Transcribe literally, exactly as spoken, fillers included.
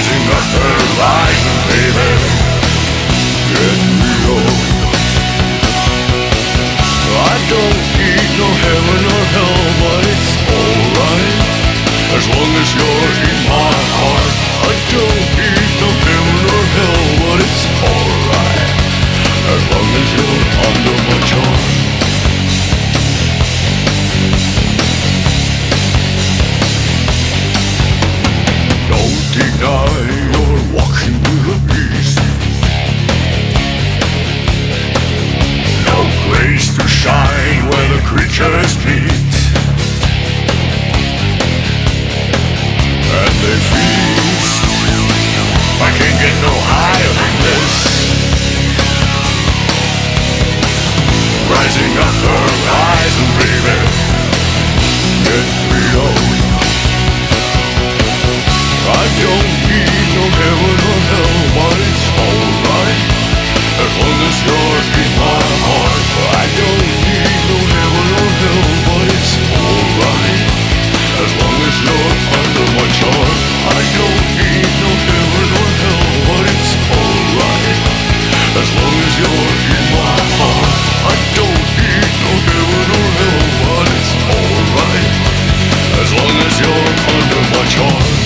Rising up the horizon, baby, get real. I don't need no heaven or hell, but it's alright as long as you're in my heart. I don't need no heaven or hell, but it's alright as long as you're under my charm. Don't deny you're walking with a beast. No place to shine where the creatures meet, and they feast. I can't get no higher than this. Rising up the horizon, baby, get real. I don't need no heaven or hell, but it's alright as long as you're in my heart. I don't need no heaven or hell, but it's alright as long as you're under my charm. I don't need no heaven or hell, but it's alright as long as you're in my heart. I don't need no heaven or hell, but it's alright as long as you're under my charm.